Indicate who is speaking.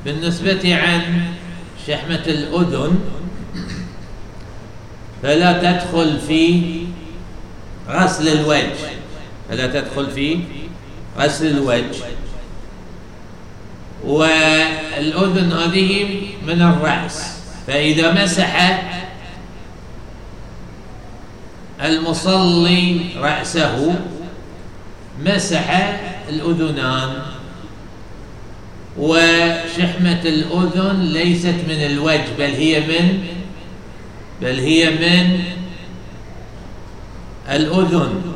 Speaker 1: بالنسبة عن شحمة الأذن فلا تدخل في غسل الوجه، فلا تدخل في غسل الوجه. والأذن هذه من الرأس، فإذا مسح المصلي رأسه مسح الأذنان. وشحمة الأذن ليست من الوجه بل هي من الأذن،